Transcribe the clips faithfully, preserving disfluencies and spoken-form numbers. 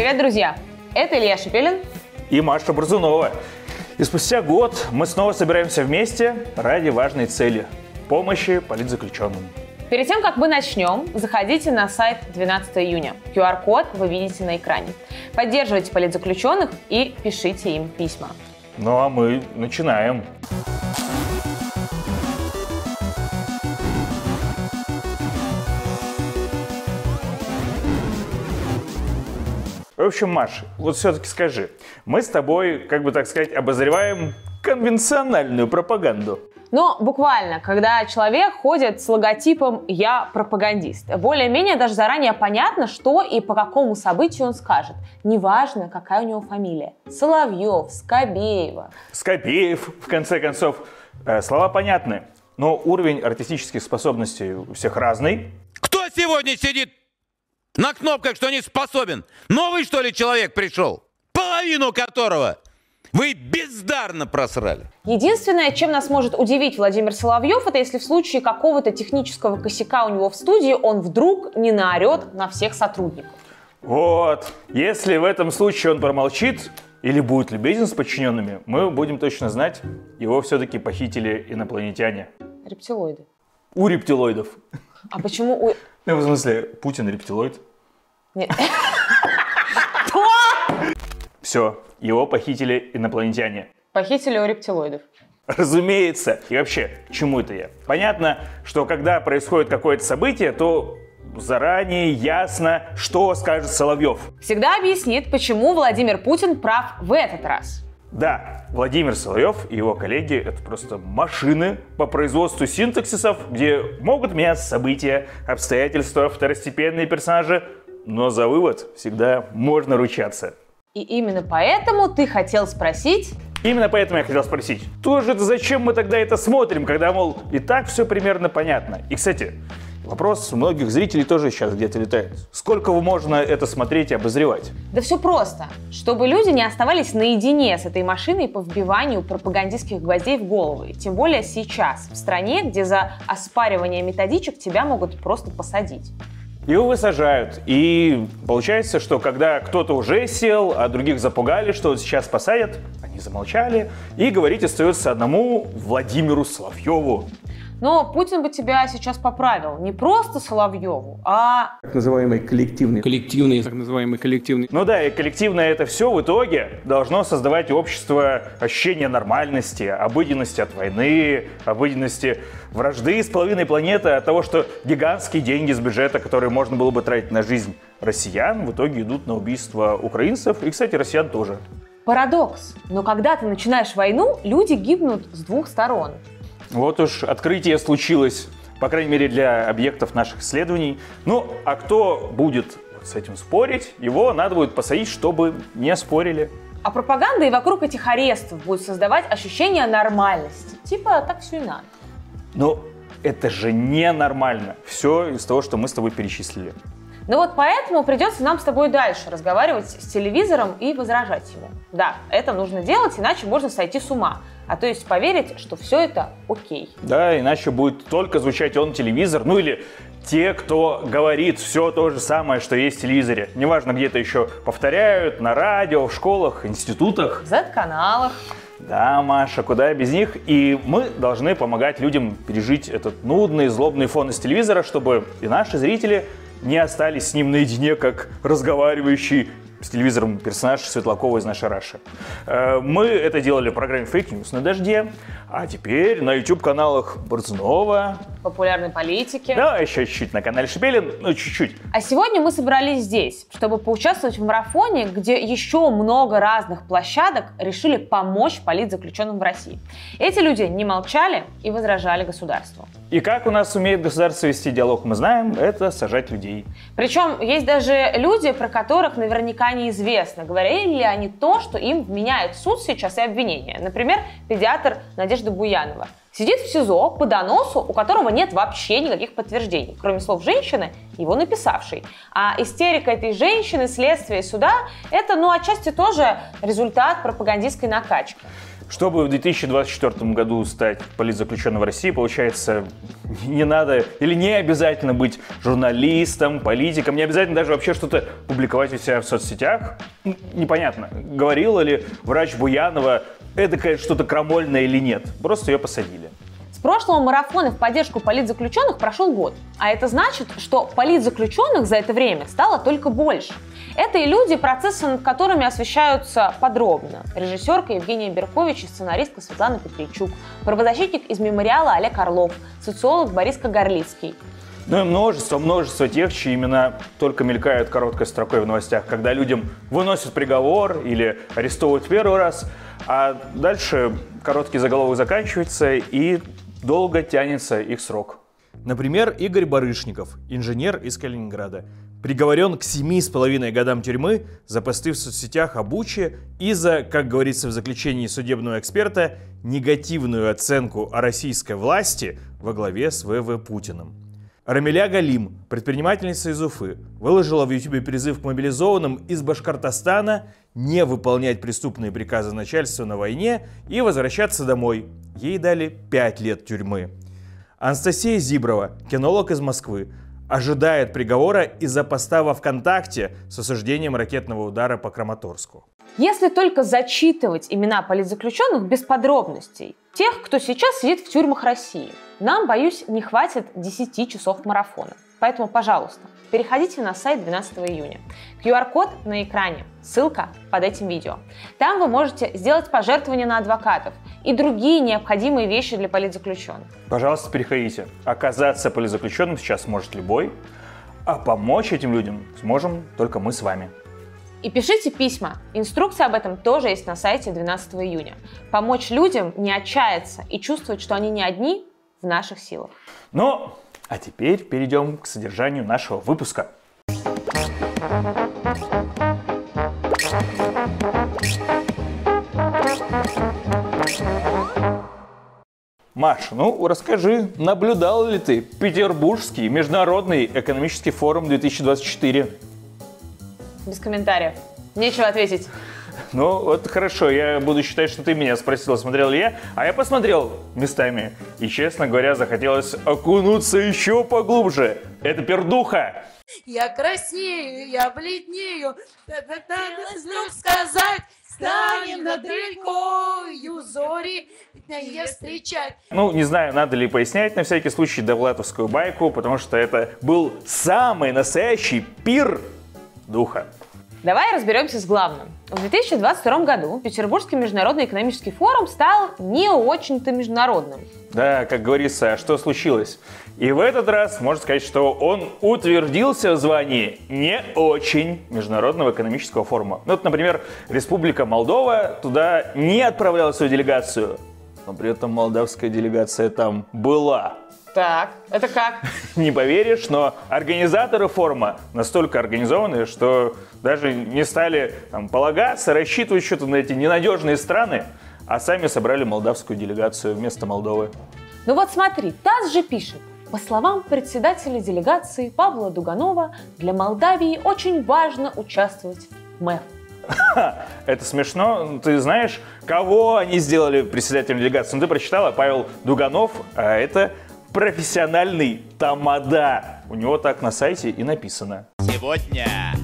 Привет, друзья! Это Илья Шипелин и Маша Борзунова. И спустя год мы снова собираемся вместе ради важной цели – помощи политзаключенным. Перед тем, как мы начнем, заходите на сайт двенадцатого июня. ку ар код вы видите на экране. Поддерживайте политзаключенных и пишите им письма. Ну а мы начинаем. В общем, Маш, вот все-таки скажи, мы с тобой, как бы так сказать, обозреваем конвенциональную пропаганду. Ну, буквально, когда человек ходит с логотипом «Я пропагандист». Более-менее даже заранее понятно, что и по какому событию он скажет. Неважно, какая у него фамилия. Соловьев, Скобеева. Скобеев, в конце концов. Э, слова понятны, но уровень артистических способностей у всех разный. Кто сегодня сидит на кнопках, что не способен? Новый, что ли, человек пришел? Половину которого вы бездарно просрали. Единственное, чем нас может удивить Владимир Соловьев, это если в случае какого-то технического косяка у него в студии он вдруг не наорет на всех сотрудников. Вот. Если в этом случае он промолчит или будет любезен с подчиненными, мы будем точно знать, его все-таки похитили инопланетяне. Рептилоиды. У рептилоидов. А почему у... Ну, в смысле, Путин рептилоид? Нет. Что? Все, его похитили инопланетяне. Похитили у рептилоидов. Разумеется. И вообще, к чему это я? Понятно, что когда происходит какое-то событие, то заранее ясно, что скажет Соловьев. Всегда объяснит, почему Владимир Путин прав в этот раз. Да, Владимир Соловьев и его коллеги – это просто машины по производству синтаксисов, где могут меняться события, обстоятельства, второстепенные персонажи, но за вывод всегда можно ручаться. И именно поэтому ты хотел спросить... Именно поэтому я хотел спросить, тоже зачем мы тогда это смотрим, когда, мол, и так все примерно понятно. И, кстати, вопрос у многих зрителей тоже сейчас где-то летает. Сколько можно это смотреть и обозревать? Да все просто. Чтобы люди не оставались наедине с этой машиной по вбиванию пропагандистских гвоздей в головы. Тем более сейчас, в стране, где за оспаривание методичек тебя могут просто посадить. Его высажают. И получается, что когда кто-то уже сел, а других запугали, что вот сейчас посадят, они замолчали. И говорить остается одному Владимиру Соловьеву. Но Путин бы тебя сейчас поправил. Не просто Соловьеву, а... Так называемый коллективный. Коллективный, так называемый коллективный. Ну да, и коллективное это все в итоге должно создавать у общества ощущение нормальности, обыденности от войны, обыденности вражды с половиной планеты, от того, что гигантские деньги с бюджета, которые можно было бы тратить на жизнь россиян, в итоге идут на убийство украинцев и, кстати, россиян тоже. Парадокс. Но когда ты начинаешь войну, люди гибнут с двух сторон. Вот уж открытие случилось, по крайней мере, для объектов наших исследований. Ну, а кто будет с этим спорить, его надо будет посадить, чтобы не спорили. А пропаганда и вокруг этих арестов будет создавать ощущение нормальности. Типа, так все и надо. Но это же ненормально. Все из того, что мы с тобой перечислили. Ну вот поэтому придется нам с тобой дальше разговаривать с телевизором и возражать ему. Да, это нужно делать, иначе можно сойти с ума. А то есть поверить, что все это окей. Да, иначе будет только звучать он телевизор, ну или те, кто говорит все то же самое, что есть в телевизоре. Неважно, где-то еще повторяют, на радио, в школах, институтах. В зет-каналах. Да, Маша, куда без них. И мы должны помогать людям пережить этот нудный, злобный фон из телевизора, чтобы и наши зрители не остались с ним наедине, как разговаривающий с телевизором персонаж Светлакова из «Нашей Раши». Мы это делали в программе Fake News на Дожде, а теперь на YouTube-каналах Борзунова, популярной политики. Да, еще чуть-чуть на канале Шипелин, ну чуть-чуть. А сегодня мы собрались здесь, чтобы поучаствовать в марафоне, где еще много разных площадок решили помочь политзаключенным в России. Эти люди не молчали и возражали государству. И как у нас умеет государство вести диалог, мы знаем, это сажать людей. Причем есть даже люди, про которых наверняка неизвестно, говорили ли они то, что им вменяет суд сейчас и обвинения. Например, педиатр Надежда Буянова. Сидит в СИЗО по доносу, у которого нет вообще никаких подтверждений, кроме слов женщины, его написавшей. А истерика этой женщины, следствие суда, это, ну, отчасти тоже результат пропагандистской накачки. Чтобы в две тысячи двадцать четвёртом году стать политзаключенным в России, получается, не надо или не обязательно быть журналистом, политиком, не обязательно даже вообще что-то публиковать у себя в соцсетях. Непонятно, говорила ли врач Буянова эдакое что-то крамольное или нет. Просто ее посадили. С прошлого марафона в поддержку политзаключенных прошел год. А это значит, что политзаключенных за это время стало только больше. Это и люди, процессы над которыми освещаются подробно. Режиссерка Евгения Беркович и сценаристка Светлана Петричук, правозащитник из мемориала Олег Орлов, социолог Борис Кагарлицкий. Ну и множество, множество тех, чьи имена только мелькают короткой строкой в новостях, когда людям выносят приговор или арестовывают первый раз, а дальше короткий заголовок заканчивается и долго тянется их срок. Например, Игорь Барышников, инженер из Калининграда, приговорен к семи с половиной годам тюрьмы за посты в соцсетях о Буче и за, как говорится в заключении судебного эксперта, негативную оценку о российской власти во главе с вэ вэ Путиным. Рамиля Галим, предпринимательница из Уфы, выложила в ютубе призыв к мобилизованным из Башкортостана не выполнять преступные приказы начальства на войне и возвращаться домой. Ей дали пять лет тюрьмы. Анастасия Зиброва, кинолог из Москвы, ожидает приговора из-за поста во ВКонтакте с осуждением ракетного удара по Краматорску. Если только зачитывать имена политзаключенных без подробностей, тех, кто сейчас сидит в тюрьмах России, нам, боюсь, не хватит десяти часов марафона. Поэтому, пожалуйста, переходите на сайт двенадцатого июня. ку ар код на экране, ссылка под этим видео. Там вы можете сделать пожертвования на адвокатов и другие необходимые вещи для политзаключенных. Пожалуйста, переходите. Оказаться политзаключенным сейчас может любой, а помочь этим людям сможем только мы с вами. И пишите письма. Инструкция об этом тоже есть на сайте двенадцатого июня. Помочь людям не отчаяться и чувствовать, что они не одни, в наших силах. Ну, а теперь перейдем к содержанию нашего выпуска. Маш, ну расскажи, наблюдал ли ты Петербургский международный экономический форум две тысячи двадцать четыре? Без комментариев. Нечего ответить. Ну, вот хорошо, я буду считать, что ты меня спросила, смотрел ли я, а я посмотрел местами. И, честно говоря, захотелось окунуться еще поглубже. Это пердуха. Я краснею, я бледнею, вдруг сказать, станем над рекою зори не встречать. Ну, не знаю, надо ли пояснять на всякий случай довлатовскую байку, потому что это был самый настоящий пир духа. Давай разберемся с главным. В две тысячи двадцать втором году Петербургский международный экономический форум стал не очень-то международным. Да, как говорится, что случилось? И в этот раз можно сказать, что он утвердился в звании не очень международного экономического форума. Ну, вот, например, Республика Молдова туда не отправляла свою делегацию, но при этом молдавская делегация там была. Так, это как? Не поверишь, но организаторы форума настолько организованы, что даже не стали там полагаться, рассчитывать что-то на эти ненадежные страны, а сами собрали молдавскую делегацию вместо Молдовы. Ну вот смотри, ТАСС же пишет. По словам председателя делегации Павла Дуганова, для Молдавии очень важно участвовать в МЭФ. Это смешно. Ты знаешь, кого они сделали председателем делегации? Ну, ты прочитала, Павел Дуганов, а это профессиональный тамада. У него так на сайте и написано. Сегодня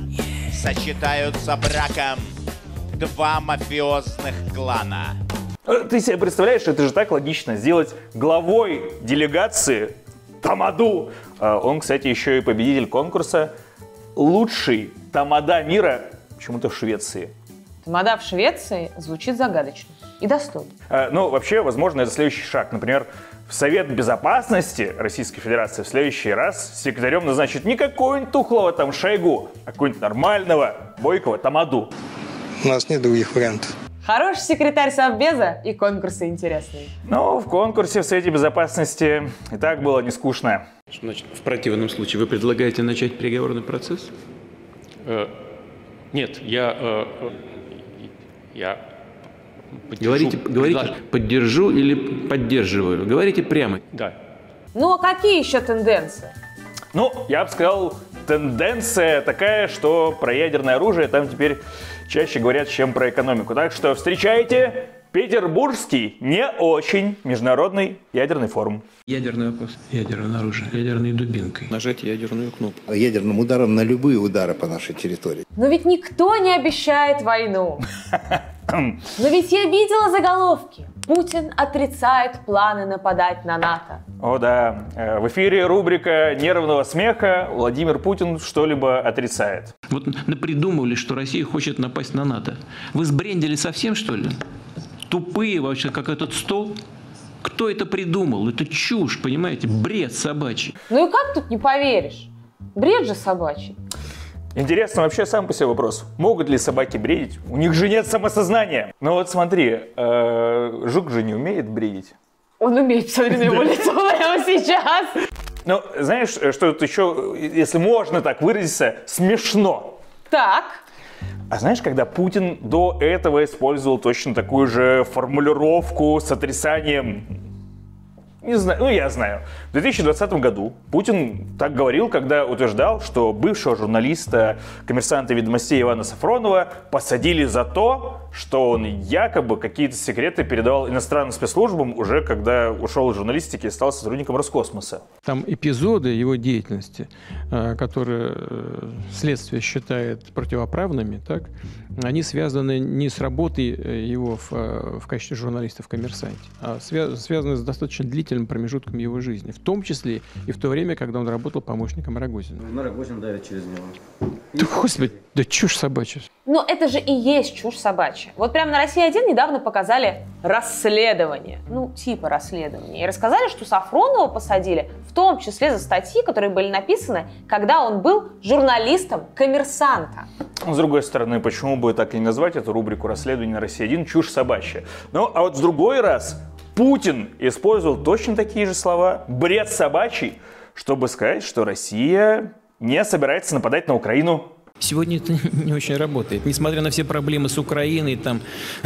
сочетаются браком два мафиозных клана. Ты себе представляешь, это же так логично, сделать главой делегации тамаду. Он, кстати, еще и победитель конкурса «Лучший тамада мира» почему-то в Швеции. Тамада в Швеции звучит загадочно и достойно. Ну, вообще, возможно, это следующий шаг. Например, в Совет Безопасности Российской Федерации в следующий раз секретарем назначит не какого-нибудь тухлого там Шойгу, а какого-нибудь нормального, бойкого тамаду. У нас нет других вариантов. Хороший секретарь Совбеза и конкурсы интересные. Ну, в конкурсе в Совете Безопасности и так было не скучно. Что значит, в противном случае вы предлагаете начать переговорный процесс? Э, нет, я... Э, я... Поддержу, Говорите, говорите, предлож... поддержу или поддерживаю. Говорите прямо. Да. Ну а какие еще тенденции? Ну, я бы сказал, тенденция такая, что про ядерное оружие там теперь чаще говорят, чем про экономику. Так что встречайте Петербургский не очень международный ядерный форум. Ядерный вопрос. Ядерное оружие. Ядерной дубинкой. Нажать ядерную кнопку. Ядерным ударом на любые удары по нашей территории. Но ведь никто не обещает войну. Но ведь я видела заголовки. Путин отрицает планы нападать на НАТО. О да, в эфире рубрика нервного смеха «Владимир Путин что-либо отрицает». Вот напридумывали, что Россия хочет напасть на НАТО. Вы сбрендили совсем, что ли? Тупые вообще, как этот стол. Кто это придумал? Это чушь, понимаете? Бред собачий. Ну и как тут не поверишь? Бред же собачий. Интересно вообще сам по себе вопрос. Могут ли собаки бредить? У них же нет самосознания. Ну вот смотри, э, жук же не умеет бредить. Он умеет, посмотри на его лицо прямо сейчас. Ну, знаешь, что тут еще, если можно так выразиться, смешно. Так. А знаешь, когда Путин до этого использовал точно такую же формулировку с отрицанием... Не знаю, ну я знаю. В две тысячи двадцатом году Путин так говорил, когда утверждал, что бывшего журналиста «Коммерсанта» «Ведомостей» Ивана Сафронова посадили за то, что он якобы какие-то секреты передавал иностранным спецслужбам уже когда ушел из журналистики и стал сотрудником Роскосмоса. Там эпизоды его деятельности, которые следствие считает противоправными, так, они связаны не с работой его в, в качестве журналиста в «Коммерсанте», а свя- связаны с достаточно длительным промежутком его жизни, в том числе и в то время, когда он работал помощником Рогозина. Ну, Рогозин давит через него. Да, господи, да чушь собачья. Но это же и есть чушь собачья. Вот прямо на Россия один недавно показали расследование. Ну, типа расследования. И рассказали, что Сафронова посадили в том числе за статьи, которые были написаны, когда он был журналистом «Коммерсанта». С другой стороны, почему бы так и не назвать эту рубрику расследования на Россия один «Чушь собачья». Ну, а вот с другой раз Путин использовал точно такие же слова «бред собачий», чтобы сказать, что Россия не собирается нападать на Украину. Сегодня это не очень работает. Несмотря на все проблемы с Украиной, там,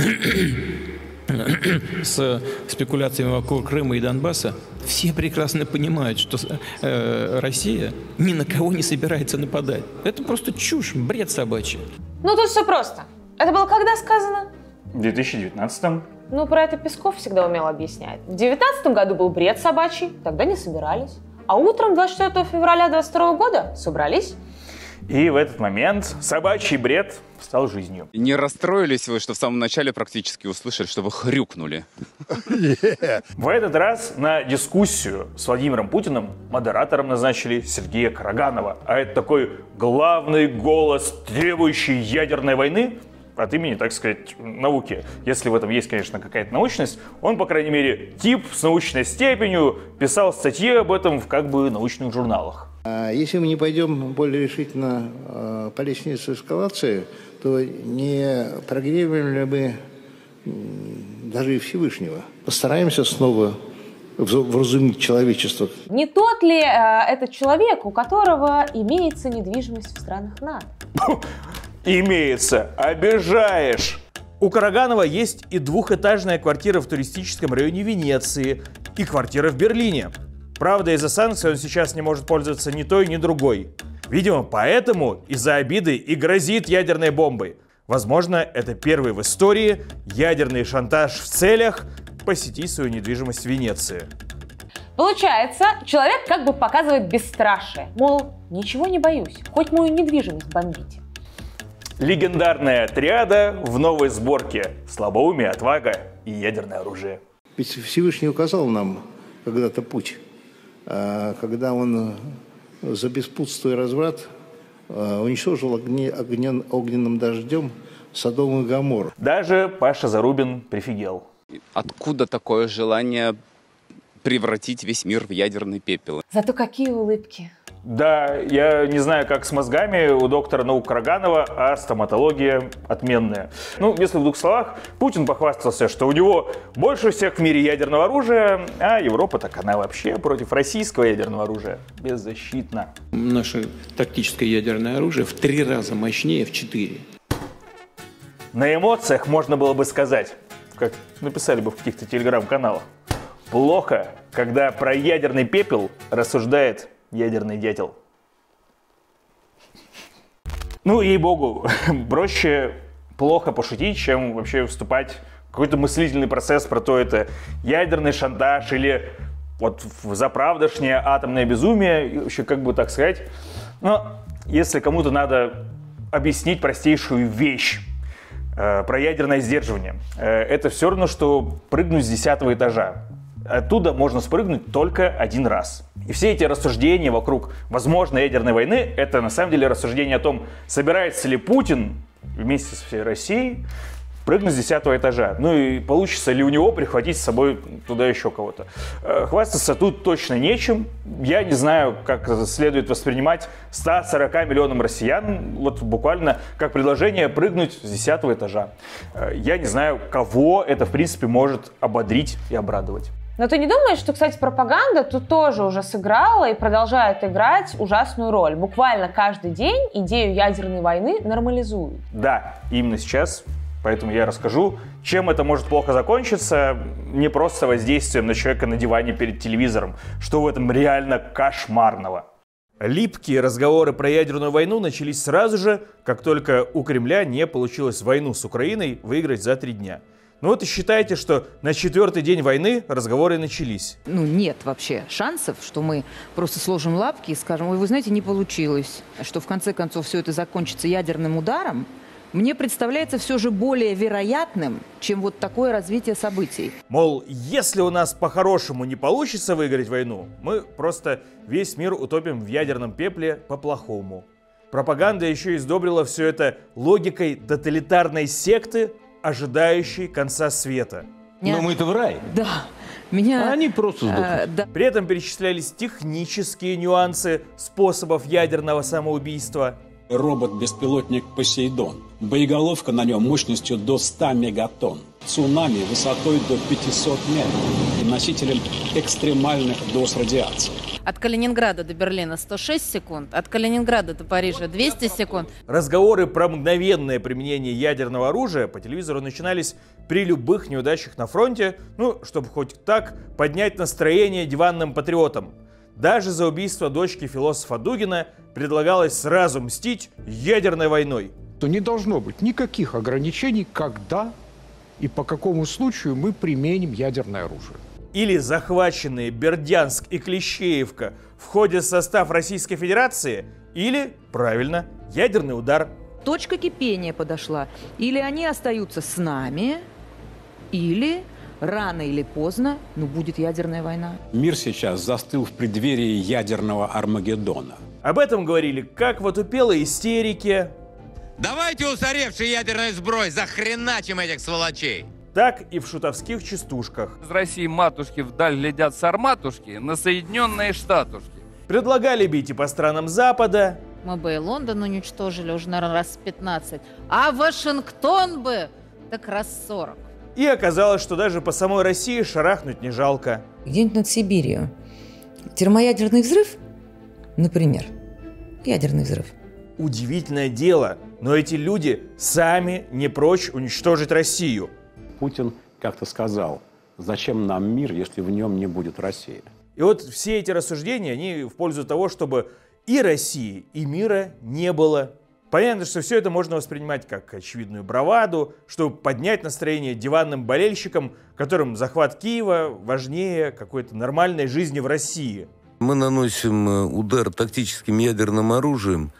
с спекуляциями вокруг Крыма и Донбасса, все прекрасно понимают, что э, Россия ни на кого не собирается нападать. Это просто чушь, бред собачий. Ну, тут все просто. Это было когда сказано? В две тысячи девятнадцатом. Ну, про это Песков всегда умел объяснять. В две тысячи девятнадцатом году был бред собачий, тогда не собирались. А утром двадцать четвёртого февраля две тысячи двадцать второго года собрались. И в этот момент собачий бред стал жизнью. Не расстроились вы, что в самом начале практически услышали, что вы хрюкнули? В этот раз на дискуссию с Владимиром Путиным модератором назначили Сергея Караганова. А это такой главный голос, требующий ядерной войны от имени, так сказать, науки. Если в этом есть, конечно, какая-то научность, он, по крайней мере, тип с научной степенью, писал статьи об этом в как бы научных журналах. Если мы не пойдем более решительно э, по лестнице эскалации, то не прогневаем ли мы э, даже и Всевышнего? Постараемся снова вразумить человечество. Не тот ли э, этот человек, у которого имеется недвижимость в странах НАТО? Имеется. Обижаешь. У Караганова есть и двухэтажная квартира в туристическом районе Венеции, и квартира в Берлине. Правда, из-за санкций он сейчас не может пользоваться ни той, ни другой. Видимо, поэтому из-за обиды и грозит ядерной бомбой. Возможно, это первый в истории ядерный шантаж в целях посетить свою недвижимость в Венеции. Получается, человек как бы показывает бесстрашие. Мол, ничего не боюсь, хоть мою недвижимость бомбите. Легендарная триада в новой сборке: слабоумие, отвага и ядерное оружие. Ведь Всевышний указал нам когда-то путь. Когда он за беспутство и разврат уничтожил огне, огнен, огненным дождем Содом и Гоморру. Даже Паша Зарубин прифигел. Откуда такое желание превратить весь мир в ядерный пепел? Зато какие улыбки. Да, я не знаю, как с мозгами у доктора наук Караганова, а стоматология отменная. Ну, если в двух словах, Путин похвастался, что у него больше всех в мире ядерного оружия, а Европа, так она вообще против российского ядерного оружия беззащитна. Наше тактическое ядерное оружие в три раза мощнее, в четыре. На эмоциях можно было бы сказать, как написали бы в каких-то телеграм-каналах: плохо, когда про ядерный пепел рассуждает ядерный дятел. Ну, ей-богу, проще плохо пошутить, чем вообще вступать какой-то мыслительный процесс про то, это ядерный шантаж или вот заправдошнее атомное безумие, вообще как бы так сказать. Но если кому-то надо объяснить простейшую вещь э, про ядерное сдерживание, э, это все равно, что прыгнуть с десятого этажа. Оттуда можно спрыгнуть только один раз. И все эти рассуждения вокруг возможной ядерной войны, это на самом деле рассуждение о том, собирается ли Путин вместе со всей Россией прыгнуть с десятого этажа. Ну и получится ли у него прихватить с собой туда еще кого-то. Хвастаться тут точно нечем. Я не знаю, как следует воспринимать ста сорока миллионам россиян, вот буквально как предложение прыгнуть с десятого этажа. Я не знаю, кого это, в принципе, может ободрить и обрадовать. Но ты не думаешь, что, кстати, пропаганда тут тоже уже сыграла и продолжает играть ужасную роль? Буквально каждый день идею ядерной войны нормализуют. Да, именно сейчас. Поэтому я расскажу, чем это может плохо закончиться, не просто воздействием на человека на диване перед телевизором, что в этом реально кошмарного. Липкие разговоры про ядерную войну начались сразу же, как только у Кремля не получилось войну с Украиной выиграть за три дня. Ну вот и считайте, что на четвертый день войны разговоры начались. Ну нет вообще шансов, что мы просто сложим лапки и скажем: ой, вы знаете, не получилось. Что в конце концов все это закончится ядерным ударом, мне представляется все же более вероятным, чем вот такое развитие событий. Мол, если у нас по-хорошему не получится выиграть войну, мы просто весь мир утопим в ядерном пепле по-плохому. Пропаганда еще издобрила все это логикой тоталитарной секты, ожидающей конца света. Меня... Но мы-то в рай. Да. Меня... А они просто сдохнут. А, да. При этом перечислялись технические нюансы способов ядерного самоубийства. Робот-беспилотник «Посейдон». Боеголовка на нем мощностью до ста мегатонн. Цунами высотой до пятисот метров. И носителем экстремальных доз радиации. От Калининграда до Берлина сто шесть секунд, от Калининграда до Парижа двести секунд. Разговоры про мгновенное применение ядерного оружия по телевизору начинались при любых неудачах на фронте, ну, чтобы хоть так поднять настроение диванным патриотам. Даже за убийство дочки философа Дугина предлагалось сразу мстить ядерной войной. То не должно быть никаких ограничений, когда и по какому случаю мы применим ядерное оружие. Или захваченные Бердянск и Клещеевка входят в состав Российской Федерации, или, правильно, ядерный удар. Точка кипения подошла. Или они остаются с нами, или рано или поздно, ну, будет ядерная война. Мир сейчас застыл в преддверии ядерного Армагеддона. Об этом говорили как в отупелой истерике. Давайте устаревший ядерный сброй захреначим этих сволочей. Так и в шутовских частушках. Из России матушки вдаль глядят сарматушки на Соединенные Штатушки. Предлагали бить и по странам Запада. Мы бы и Лондон уничтожили уже, наверное, раз пятнадцать. А Вашингтон бы так раз сорок. И оказалось, что даже по самой России шарахнуть не жалко. Где-нибудь над Сибирью термоядерный взрыв, например, ядерный взрыв. Удивительное дело, но эти люди сами не прочь уничтожить Россию. Путин как-то сказал: зачем нам мир, если в нем не будет России? И вот все эти рассуждения, они в пользу того, чтобы и России, и мира не было. Понятно, что все это можно воспринимать как очевидную браваду, чтобы поднять настроение диванным болельщикам, которым захват Киева важнее какой-то нормальной жизни в России. Мы наносим удар тактическим ядерным оружием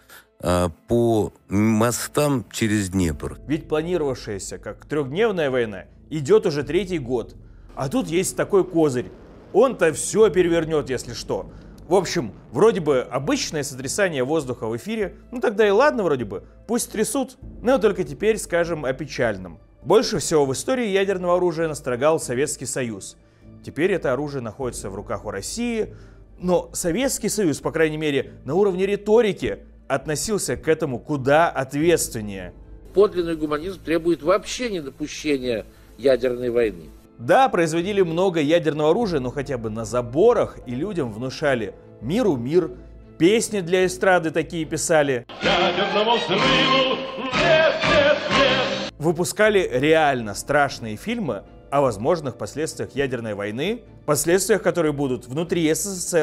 по мостам через Днепр. Ведь планировавшаяся как трехдневная война идет уже третий год. А тут есть такой козырь. Он-то все перевернет, если что. В общем, вроде бы обычное сотрясание воздуха в эфире, ну тогда и ладно вроде бы, пусть трясут. Но только теперь скажем о печальном. Больше всего в истории ядерного оружия настрогал Советский Союз. Теперь это оружие находится в руках у России, но Советский Союз, по крайней мере, на уровне риторики, относился к этому куда ответственнее. Подлинный гуманизм требует вообще недопущения ядерной войны. Да, производили много ядерного оружия, но хотя бы на заборах и людям внушали миру мир, песни для эстрады такие писали. Ядерному взрыву нет, нет, нет. Выпускали реально страшные фильмы о возможных последствиях ядерной войны, последствиях, которые будут внутри СССР.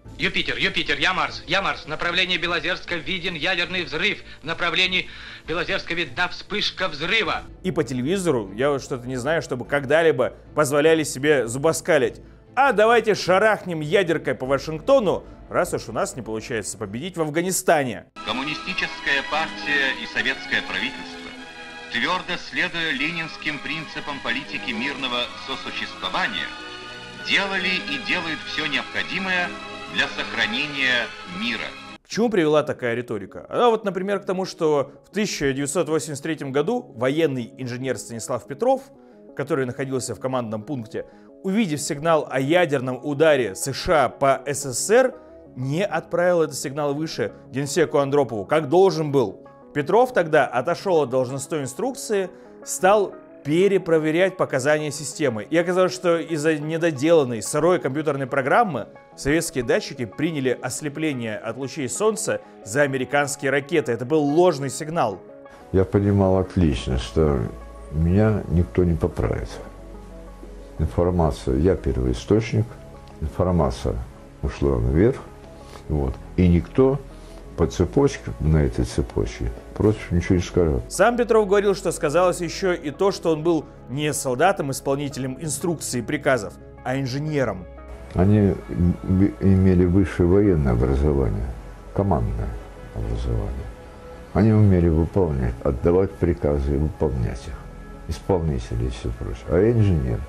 Юпитер, Юпитер, я Марс, я Марс. В направлении Белозерска виден ядерный взрыв. В направлении Белозерска видна вспышка взрыва. И по телевизору я вот что-то не знаю, чтобы когда-либо позволяли себе зубоскалить. А давайте шарахнем ядеркой по Вашингтону, раз уж у нас не получается победить в Афганистане. Коммунистическая партия и советское правительство, твердо следуя ленинским принципам политики мирного сосуществования, делали и делают все необходимое для сохранения мира. К чему привела такая риторика? Она вот, например, к тому, что в тысяча девятьсот восемьдесят третьем году военный инженер Станислав Петров, который находился в командном пункте, увидев сигнал о ядерном ударе США по СССР, не отправил этот сигнал выше генсеку Андропову, как должен был. Петров тогда отошел от должностной инструкции, стал перепроверять показания системы. И оказалось, что из-за недоделанной сырой компьютерной программы советские датчики приняли ослепление от лучей солнца за американские ракеты. Это был ложный сигнал. Я понимал отлично, что меня никто не поправит. Информация, я первоисточник, информация ушла наверх, вот, и никто по цепочке, на этой цепочке, против ничего не скажет. Сам Петров говорил, что сказалось еще и то, что он был не солдатом-исполнителем инструкций и приказов, а инженером. Они имели высшее военное образование, командное образование. Они умели выполнять, отдавать приказы и выполнять их. Исполнители и все прочее. А я инженер.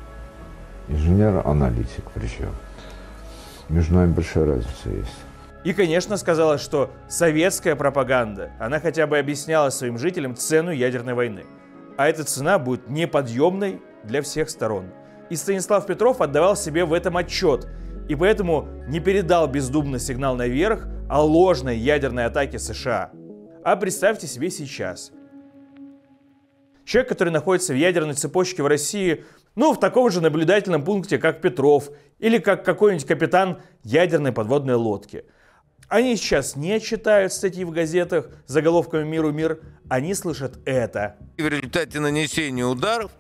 Инженер-аналитик причем. Между нами большая разница есть. И, конечно, сказалось, что советская пропаганда, она хотя бы объясняла своим жителям цену ядерной войны. А эта цена будет неподъемной для всех сторон. И Станислав Петров отдавал себе в этом отчет. И поэтому не передал бездумно сигнал наверх о ложной ядерной атаке США. А представьте себе сейчас. Человек, который находится в ядерной цепочке в России, ну, в таком же наблюдательном пункте, как Петров, или как какой-нибудь капитан ядерной подводной лодки. Они сейчас не читают статьи в газетах с заголовками «Миру мир», они слышат это. В результате нанесения ударов,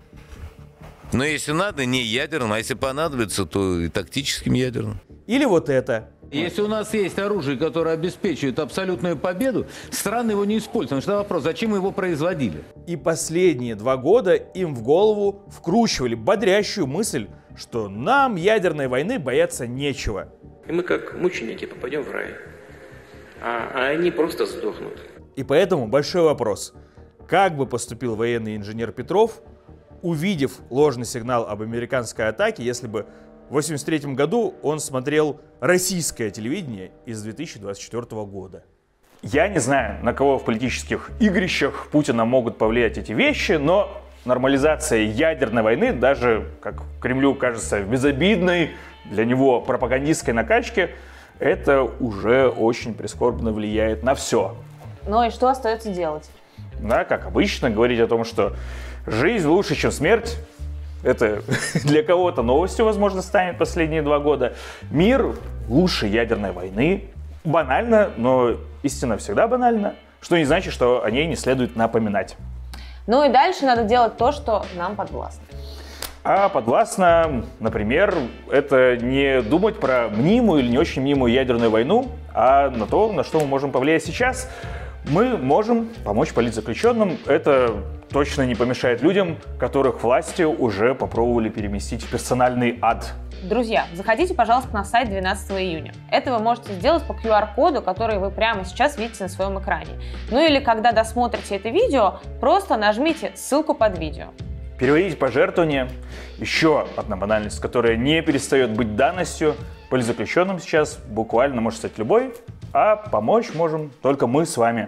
но если надо, не ядерным, а если понадобится, то и тактическим ядерным. Или вот это. Если у нас есть оружие, которое обеспечивает абсолютную победу, страны его не используют. Потому что вопрос, зачем мы его производили? И последние два года им в голову вкручивали бодрящую мысль, что нам ядерной войны бояться нечего. И мы как мученики попадем в рай, а, а они просто сдохнут. И поэтому большой вопрос. Как бы поступил военный инженер Петров, увидев ложный сигнал об американской атаке, если бы в восемьдесят третьем году он смотрел российское телевидение из две тысячи двадцать четвёртого года? Я не знаю, на кого в политических игрищах Путина могут повлиять эти вещи, но нормализация ядерной войны, даже, как Кремлю кажется, в безобидной для него пропагандистской накачке, это уже очень прискорбно влияет на все. Ну и что остается делать? Да, как обычно, говорить о том, что жизнь лучше, чем смерть, это для кого-то новостью, возможно, станет последние два года. Мир лучше ядерной войны. Банально, но истина всегда банальна, что не значит, что о ней не следует напоминать. Ну и дальше надо делать то, что нам подвластно. А подвластно, например, это не думать про мнимую или не очень мнимую ядерную войну, а на то, на что мы можем повлиять сейчас. Мы можем помочь политзаключенным. Это точно не помешает людям, которых власти уже попробовали переместить в персональный ад. Друзья, заходите, пожалуйста, на сайт двенадцатого июня. Это вы можете сделать по ку ар коду, который вы прямо сейчас видите на своем экране. Ну или когда досмотрите это видео, просто нажмите ссылку под видео. Переводить пожертвования. Еще одна банальность, которая не перестает быть данностью. Политзаключенным сейчас буквально может стать любой, а помочь можем только мы с вами.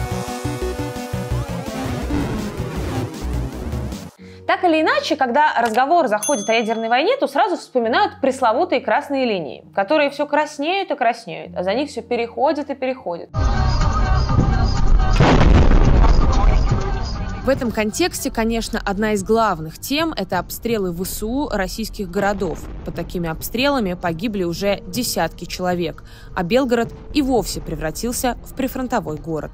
Так или иначе, когда разговор заходит о ядерной войне, то сразу вспоминают пресловутые красные линии, которые все краснеют и краснеют, а за них все переходит и переходит. В этом контексте, конечно, одна из главных тем – это обстрелы ВСУ российских городов. Под такими обстрелами погибли уже десятки человек, а Белгород и вовсе превратился в прифронтовой город.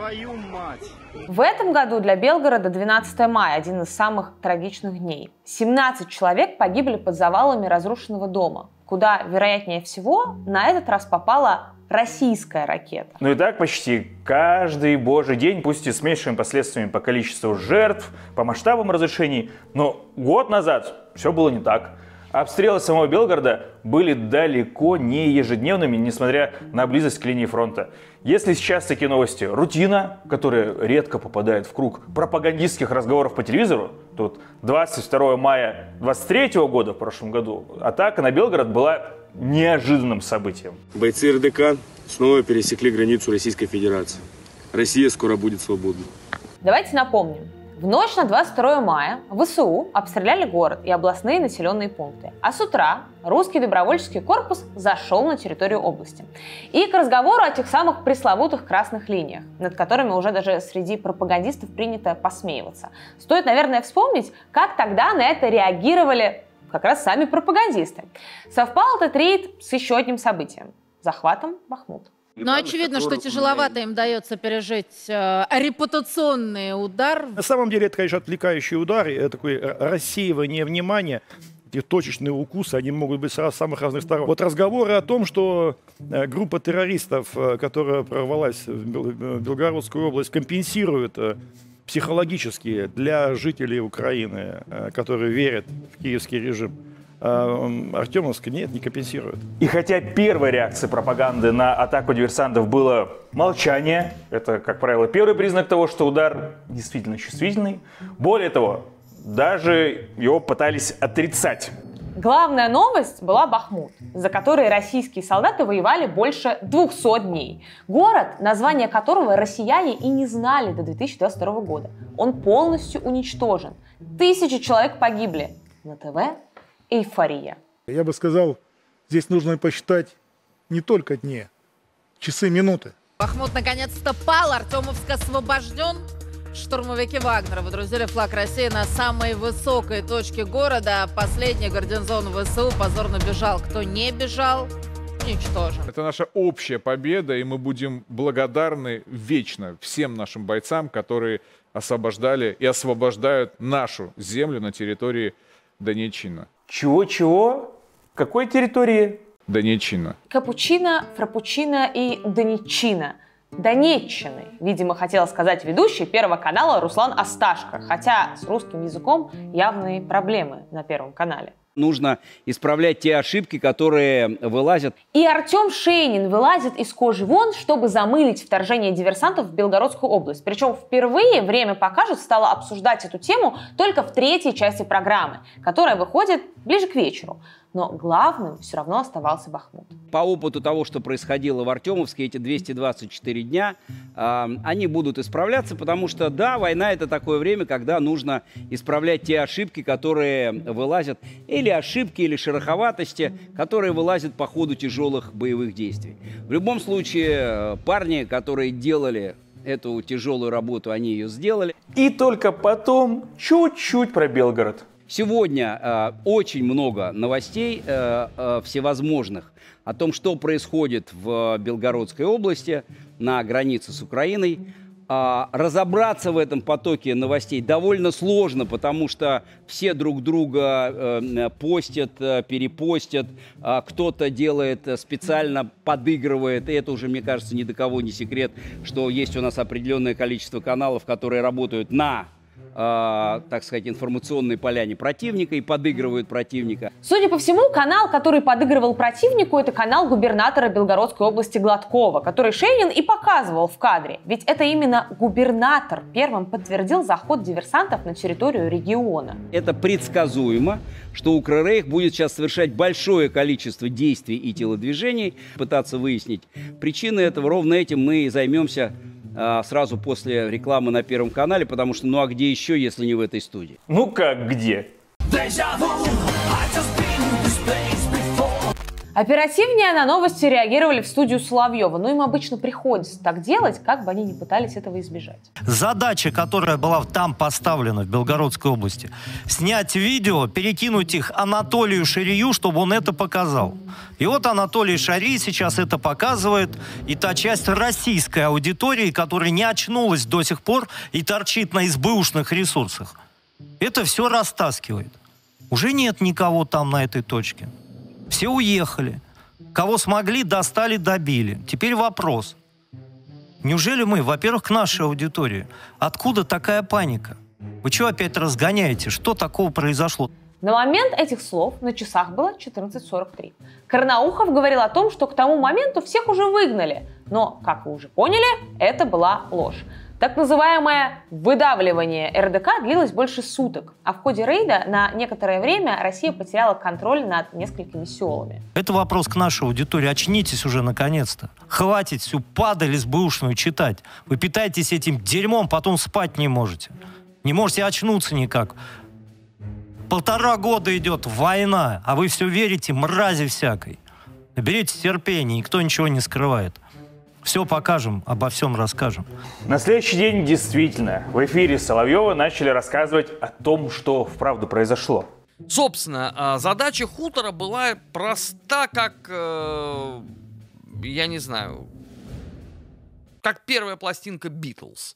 твою мать! В этом году для Белгорода двенадцатое мая – один из самых трагичных дней. семнадцать человек погибли под завалами разрушенного дома, куда, вероятнее всего, на этот раз попала российская ракета. Ну и так почти каждый божий день, пусть и с меньшими последствиями по количеству жертв, по масштабам разрушений, но год назад все было не так. Обстрелы самого Белгорода были далеко не ежедневными, несмотря на близость к линии фронта. Если сейчас такие новости рутина, которая редко попадает в круг пропагандистских разговоров по телевизору, то вот двадцать второго мая двадцать третьего года, в прошлом году, атака на Белгород была неожиданным событием. Бойцы эр дэ ка снова пересекли границу Российской Федерации. Россия скоро будет свободна. Давайте напомним. В ночь на двадцать второе мая вэ эс у обстреляли город и областные населенные пункты. А с утра русский добровольческий корпус зашел на территорию области. И к разговору о тех самых пресловутых красных линиях, над которыми уже даже среди пропагандистов принято посмеиваться. Стоит, наверное, вспомнить, как тогда на это реагировали как раз сами пропагандисты. Совпал этот рейд с еще одним событием – захватом Бахмута. Но очевидно, что тяжеловато им дается пережить э, репутационный удар. На самом деле это, конечно, отвлекающий удар, это такое рассеивание внимания. Эти точечные укусы, они могут быть с самых разных сторон. Вот разговоры о том, что группа террористов, которая прорвалась в Белгородскую область, компенсирует психологически для жителей Украины, которые верят в киевский режим, Артемовск нет, не компенсирует. И хотя первой реакцией пропаганды на атаку диверсантов было молчание, это, как правило, первый признак того, что удар действительно чувствительный, более того, даже его пытались отрицать. Главная новость была Бахмут, за который российские солдаты воевали больше двухсот дней. Город, название которого россияне и не знали до две тысячи двадцать второго года. Он полностью уничтожен. Тысячи человек погибли. На ТВ эйфория. Я бы сказал, здесь нужно посчитать не только дни, часы, минуты. Бахмут наконец-то пал, Артемовск освобожден. Штурмовики Вагнера выдрузили флаг России на самой высокой точке города. Последний гарнизон вэ эс у позорно бежал. Кто не бежал, уничтожен. Это наша общая победа, и мы будем благодарны вечно всем нашим бойцам, которые освобождали и освобождают нашу землю на территории Донеччины. Чего-чего? Какой территории? Донеччина. Капучино, фрапучино и донеччина. Донеччины, видимо, хотела сказать ведущий Первого канала Руслан Асташко, хотя с русским языком явные проблемы на Первом канале. Нужно исправлять те ошибки, которые вылазят. И Артем Шейнин вылазит из кожи вон, чтобы замылить вторжение диверсантов в Белгородскую область. Причем впервые «Время покажет» стало обсуждать эту тему только в третьей части программы, которая выходит ближе к вечеру. Но главным все равно оставался Бахмут. По опыту того, что происходило в Артемовске эти двести двадцать четыре дня, э, они будут исправляться, потому что, да, война – это такое время, когда нужно исправлять те ошибки, которые вылазят, или ошибки, или шероховатости, которые вылазят по ходу тяжелых боевых действий. В любом случае, парни, которые делали эту тяжелую работу, они ее сделали. И только потом чуть-чуть про Белгород. Сегодня э, очень много новостей э, э, всевозможных о том, что происходит в Белгородской области на границе с Украиной. Э, разобраться в этом потоке новостей довольно сложно, потому что все друг друга э, постят, э, перепостят, э, кто-то делает специально, подыгрывает. И это уже, мне кажется, ни до кого не секрет, что есть у нас определенное количество каналов, которые работают на Э, так сказать, информационной поляне противника и подыгрывают противника. Судя по всему, канал, который подыгрывал противнику, это канал губернатора Белгородской области Гладкова, который Шейнин и показывал в кадре. Ведь это именно губернатор первым подтвердил заход диверсантов на территорию региона. Это предсказуемо, что Укррейх будет сейчас совершать большое количество действий и телодвижений, пытаться выяснить причины этого. Ровно этим мы и займемся сразу после рекламы на Первом канале, потому что ну а где еще, если не в этой студии? Ну как где? Оперативнее на новости реагировали в студию Соловьева, но им обычно приходится так делать, как бы они ни пытались этого избежать. Задача, которая была там поставлена в Белгородской области, снять видео, перекинуть их Анатолию Шарию, чтобы он это показал. И вот Анатолий Шарий сейчас это показывает, и та часть российской аудитории, которая не очнулась до сих пор и торчит на СБУшных ресурсах, это все растаскивает. Уже нет никого там на этой точке. Все уехали. Кого смогли, достали, добили. Теперь вопрос. Неужели мы, во-первых, к нашей аудитории, откуда такая паника? Вы что опять разгоняете? Что такого произошло? На момент этих слов на часах было четырнадцать сорок три. Карнаухов говорил о том, что к тому моменту всех уже выгнали. Но, как вы уже поняли, это была ложь. Так называемое выдавливание эр дэ ка длилось больше суток, а в ходе рейда на некоторое время Россия потеряла контроль над несколькими селами. Это вопрос к нашей аудитории. Очнитесь уже наконец-то. Хватит всю падаль СБУшную читать. Вы питаетесь этим дерьмом, потом спать не можете. Не можете очнуться никак. Полтора года идет война, а вы все верите мрази всякой. Наберитесь терпения, никто ничего не скрывает. Все покажем, обо всем расскажем. На следующий день действительно в эфире Соловьева начали рассказывать о том, что вправду произошло. Собственно, задача хутора была проста, как, э, я не знаю, как первая пластинка Битлз.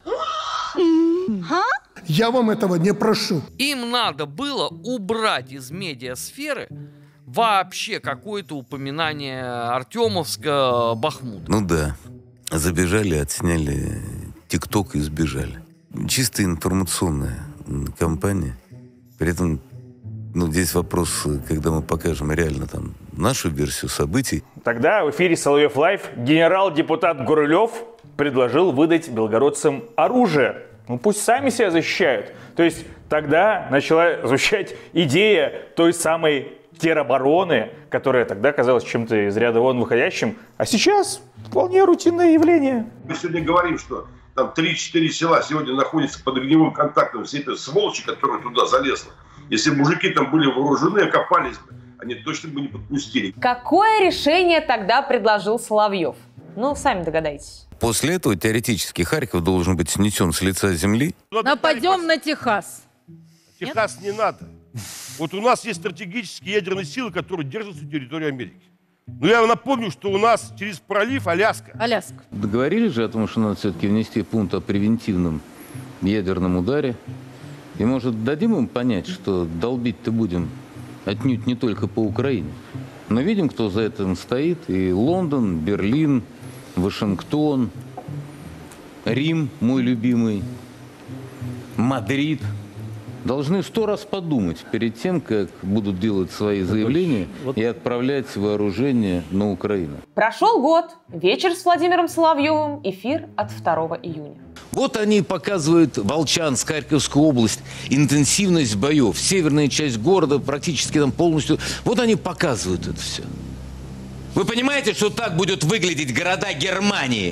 Я вам этого не прошу. Им надо было убрать из медиасферы вообще какое-то упоминание Артемовска, Бахмута. Ну да. Забежали, отсняли ТикТок и сбежали. Чисто информационная кампания. При этом, ну, здесь вопрос, когда мы покажем реально там нашу версию событий. Тогда в эфире Соловьев Лайв генерал-депутат Гурулев предложил выдать белгородцам оружие. Ну пусть сами себя защищают. То есть тогда начала звучать идея той самой теробороны, которая тогда казалась чем-то из ряда вон выходящим, а сейчас вполне рутинное явление. Мы сегодня говорим, что там три-четыре села сегодня находятся под огневым контактом всей этой сволочи, которая туда залезла. Если мужики там были вооружены, окопались бы, они точно бы не подпустили. Какое решение тогда предложил Соловьев? Ну, сами догадайтесь. После этого теоретически Харьков должен быть снесен с лица земли. Нападем на Техас. Техас не надо. Вот у нас есть стратегические ядерные силы, которые держат всю территорию Америки. Но я напомню, что у нас через пролив Аляска. Аляска. Договорились же о том, что надо все-таки внести пункт о превентивном ядерном ударе. И, может, дадим им понять, что долбить-то будем отнюдь не только по Украине. Но видим, кто за этим стоит. И Лондон, Берлин, Вашингтон, Рим, мой любимый, Мадрид. Должны сто раз подумать перед тем, как будут делать свои заявления и отправлять вооружение на Украину. Прошел год. Вечер с Владимиром Соловьевым. Эфир от второго июня. Вот они показывают Волчанск, Харьковскую область, интенсивность боев, северная часть города практически там полностью. Вот они показывают это все. Вы понимаете, что так будут выглядеть города Германии?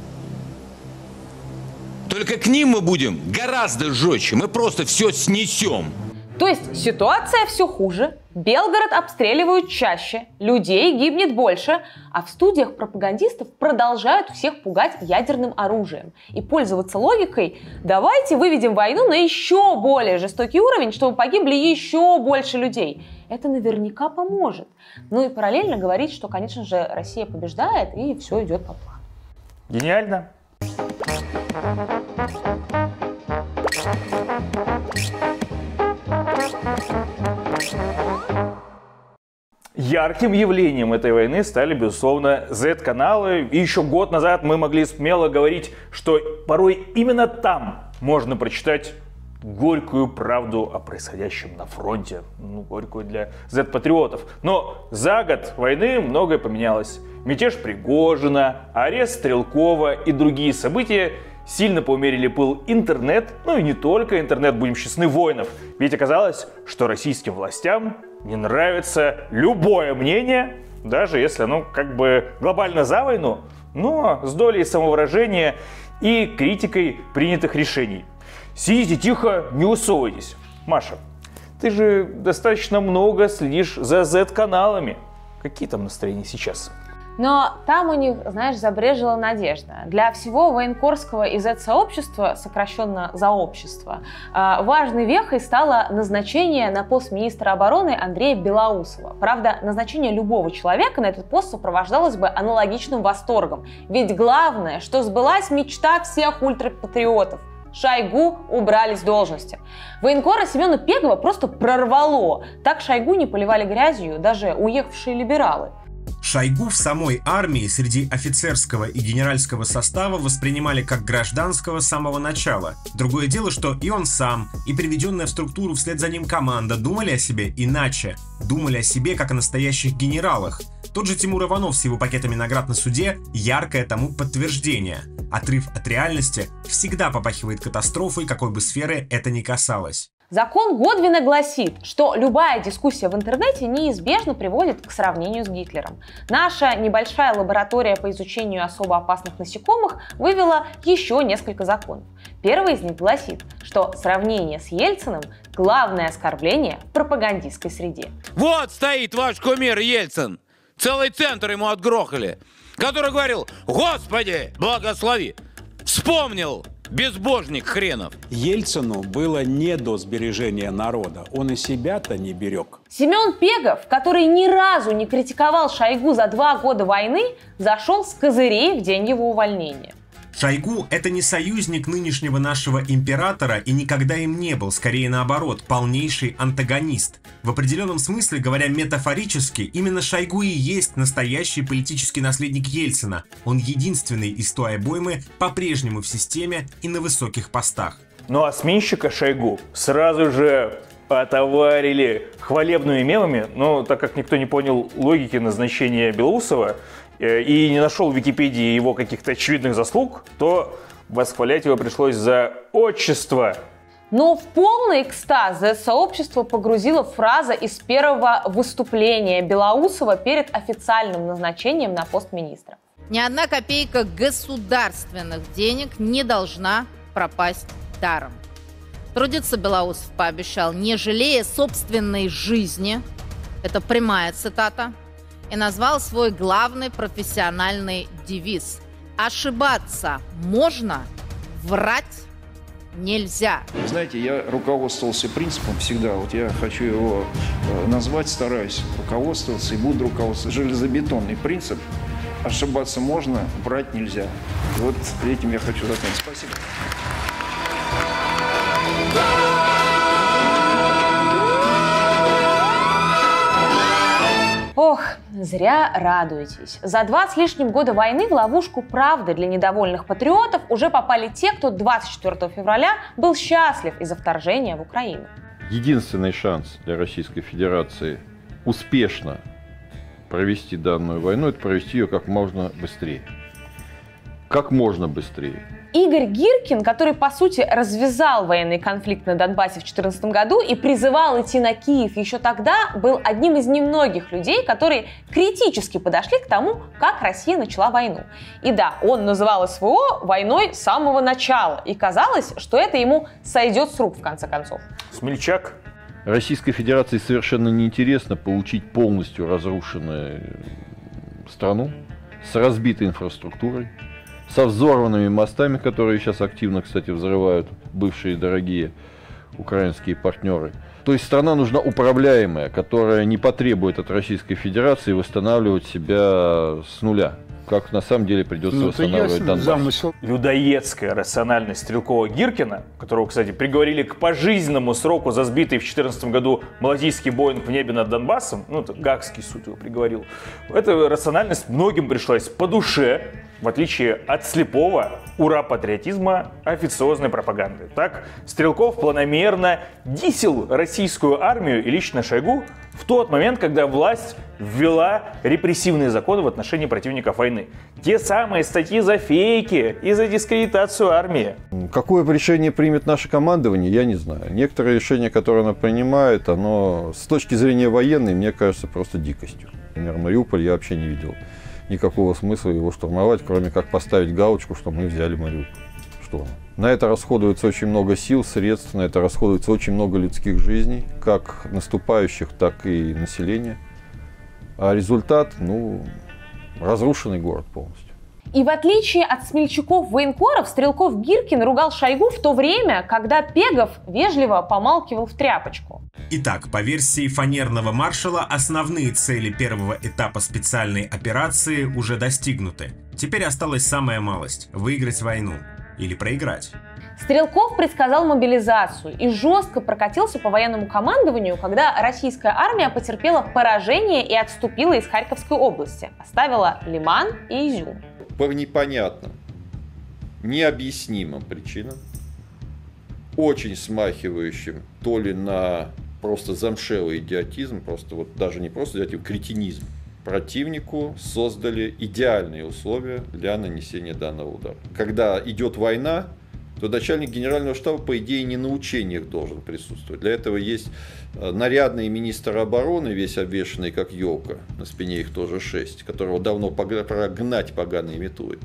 Только к ним мы будем гораздо жестче. Мы просто все снесем. То есть ситуация все хуже, Белгород обстреливают чаще, людей гибнет больше, а в студиях пропагандистов продолжают всех пугать ядерным оружием. И пользоваться логикой «давайте выведем войну на еще более жестокий уровень, чтобы погибли еще больше людей». Это наверняка поможет. Ну и параллельно говорить, что, конечно же, Россия побеждает и все идет по плану. Гениально. Ярким явлением этой войны стали, безусловно, зет-каналы. И еще год назад мы могли смело говорить, что порой именно там можно прочитать горькую правду о происходящем на фронте. Ну, горькую для зет-патриотов. Но за год войны многое поменялось. Мятеж Пригожина, арест Стрелкова и другие события сильно поумерили пыл интернет, ну и не только интернет, будем честны, воинов. Ведь оказалось, что российским властям не нравится любое мнение, даже если оно как бы глобально за войну, но с долей самовыражения и критикой принятых решений. Сидите тихо, не высовывайтесь. Маша, ты же достаточно много следишь за зет-каналами. Какие там настроения сейчас? Но там у них, знаешь, забрежила надежда. Для всего военкорского и зет-сообщества, сокращенно «заобщество», важной вехой стало назначение на пост министра обороны Андрея Белоусова. Правда, назначение любого человека на этот пост сопровождалось бы аналогичным восторгом. Ведь главное, что сбылась мечта всех ультрапатриотов. Шойгу убрали с должности. Военкора Семена Пегова просто прорвало. Так Шойгу не поливали грязью даже уехавшие либералы. Шойгу в самой армии среди офицерского и генеральского состава воспринимали как гражданского с самого начала. Другое дело, что и он сам, и приведенная в структуру вслед за ним команда думали о себе иначе. Думали о себе как о настоящих генералах. Тот же Тимур Иванов с его пакетами наград на суде – яркое тому подтверждение. Отрыв от реальности всегда попахивает катастрофой, какой бы сферы это ни касалось. Закон Годвина гласит, что любая дискуссия в интернете неизбежно приводит к сравнению с Гитлером. Наша небольшая лаборатория по изучению особо опасных насекомых вывела еще несколько законов. Первый из них гласит, что сравнение с Ельциным – главное оскорбление в пропагандистской среде. Вот стоит ваш кумир Ельцин, целый центр ему отгрохали, который говорил: «Господи, благослови!» Вспомнил! Безбожник хренов. Ельцину было не до сбережения народа. Он и себя-то не берег. Семен Пегов, который ни разу не критиковал Шойгу за два года войны, зашел с козырей в день его увольнения. Шойгу – это не союзник нынешнего нашего императора и никогда им не был, скорее наоборот, полнейший антагонист. В определенном смысле, говоря метафорически, именно Шойгу и есть настоящий политический наследник Ельцина. Он единственный из той обоймы по-прежнему в системе и на высоких постах. Ну а сменщика Шойгу сразу же отоварили хвалебными мемами, но так как никто не понял логики назначения Белоусова и не нашел в Википедии его каких-то очевидных заслуг, то восхвалять его пришлось за отчество. Но в полный экстаз сообщество погрузило фраза из первого выступления Белоусова перед официальным назначением на пост министра. Ни одна копейка государственных денег не должна пропасть даром. Трудиться Белоусов пообещал, не жалея собственной жизни. Это прямая цитата. И назвал свой главный профессиональный девиз: ошибаться можно, врать нельзя. Знаете, я руководствовался принципом всегда, вот я хочу его назвать, стараюсь руководствоваться и буду руководствоваться. Железобетонный принцип: ошибаться можно, врать нельзя. И вот этим я хочу закончить. Спасибо. Ох, зря радуетесь. За два с лишним года войны в ловушку правды для недовольных патриотов уже попали те, кто двадцать четвёртого февраля был счастлив из-за вторжения в Украину. Единственный шанс для Российской Федерации успешно провести данную войну – это провести ее как можно быстрее. Как можно быстрее. Игорь Гиркин, который, по сути, развязал военный конфликт на Донбассе в две тысячи четырнадцатом году и призывал идти на Киев еще тогда, был одним из немногих людей, которые критически подошли к тому, как Россия начала войну. И да, он называл СВО войной с самого начала, и казалось, что это ему сойдет с рук в конце концов. Смельчак. Российской Федерации совершенно неинтересно получить полностью разрушенную страну с разбитой инфраструктурой, со взорванными мостами, которые сейчас активно, кстати, взрывают бывшие дорогие украинские партнеры. То есть страна нужна управляемая, которая не потребует от Российской Федерации восстанавливать себя с нуля, как на самом деле придется ну, восстанавливать Донбасс. Замысел. Людоедская рациональность Стрелкова-Гиркина, которого, кстати, приговорили к пожизненному сроку за сбитый в две тысячи четырнадцатом году малазийский Боинг в небе над Донбассом, ну, это Гаагский суд его приговорил, эта рациональность многим пришлась по душе, в отличие от слепого ура-патриотизма официозной пропаганды. Так, Стрелков планомерно дисел российскую армию и лично Шойгу в тот момент, когда власть ввела репрессивные законы в отношении противников войны. Те самые статьи за фейки и за дискредитацию армии. Какое решение примет наше командование, я не знаю. Некоторые решения, которые оно принимает, оно с точки зрения военной, мне кажется, просто дикостью. Например, Мариуполь я вообще не видел никакого смысла его штурмовать, кроме как поставить галочку, что мы взяли Мариуполь. Что? На это расходуется очень много сил, средств, на это расходуется очень много людских жизней, как наступающих, так и населения. А результат, ну, разрушенный город полностью. И в отличие от смельчаков-военкоров, Стрелков-Гиркин ругал Шойгу в то время, когда Пегов вежливо помалкивал в тряпочку. Итак, по версии фанерного маршала, основные цели первого этапа специальной операции уже достигнуты. Теперь осталась самая малость – выиграть войну. Или проиграть. Стрелков предсказал мобилизацию и жестко прокатился по военному командованию, когда российская армия потерпела поражение и отступила из Харьковской области, оставила Лиман и Изюм. По непонятным, необъяснимым причинам, очень смахивающим то ли на просто замшелый идиотизм, просто вот даже не просто идиотизм, кретинизм, противнику создали идеальные условия для нанесения данного удара. Когда идет война, то начальник генерального штаба, по идее, не на учениях должен присутствовать. Для этого есть нарядный министр обороны, весь обвешанный как елка, на спине их тоже шесть, которого давно прогнать поганые метлы.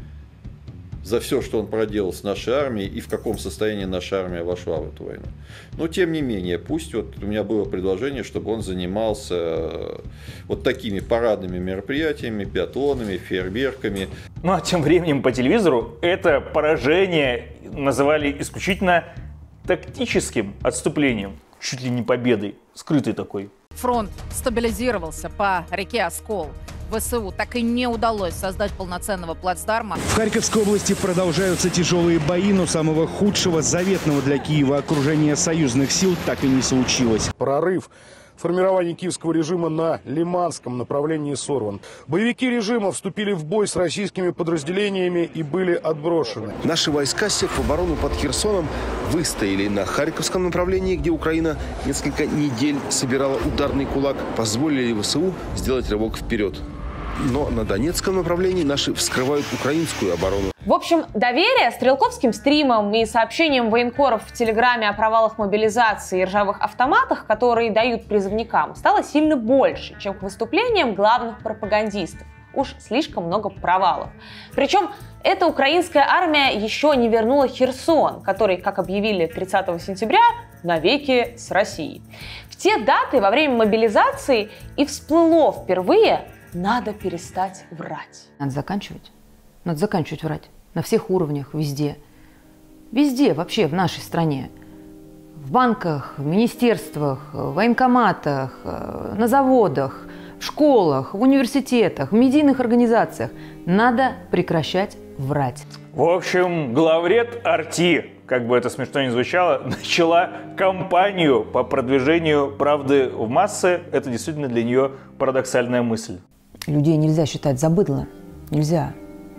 За все, что он проделал с нашей армией и в каком состоянии наша армия вошла в эту войну. Но, тем не менее, пусть вот у меня было предложение, чтобы он занимался вот такими парадными мероприятиями, биатлонами, фейерверками. Ну а тем временем по телевизору это поражение называли исключительно тактическим отступлением, чуть ли не победой, скрытой такой. Фронт стабилизировался по реке Оскол. ВСУ так и не удалось создать полноценного плацдарма. В Харьковской области продолжаются тяжелые бои, но самого худшего, заветного для Киева окружения союзных сил так и не случилось. Прорыв формирования киевского режима на Лиманском направлении сорван. Боевики режима вступили в бой с российскими подразделениями и были отброшены. Наши войска, сев в оборону под Херсоном, выстояли на Харьковском направлении, где Украина несколько недель собирала ударный кулак, позволили ВСУ сделать рывок вперед. Но на Донецком направлении наши вскрывают украинскую оборону. В общем, доверие стрелковским стримам и сообщениям военкоров в Телеграме о провалах мобилизации и ржавых автоматах, которые дают призывникам, стало сильно больше, чем к выступлениям главных пропагандистов. Уж слишком много провалов. Причем эта украинская армия еще не вернула Херсон, который, как объявили тридцатого сентября, навеки с Россией. В те даты во время мобилизации и всплыло впервые: надо перестать врать. Надо заканчивать. Надо заканчивать врать. На всех уровнях, везде. Везде, вообще, в нашей стране. В банках, в министерствах, в военкоматах, на заводах, в школах, в университетах, в медийных организациях. Надо прекращать врать. В общем, главред Арти, как бы это смешно ни звучало, начала кампанию по продвижению правды в массы. Это действительно для нее парадоксальная мысль. Людей нельзя считать за быдло. Нельзя.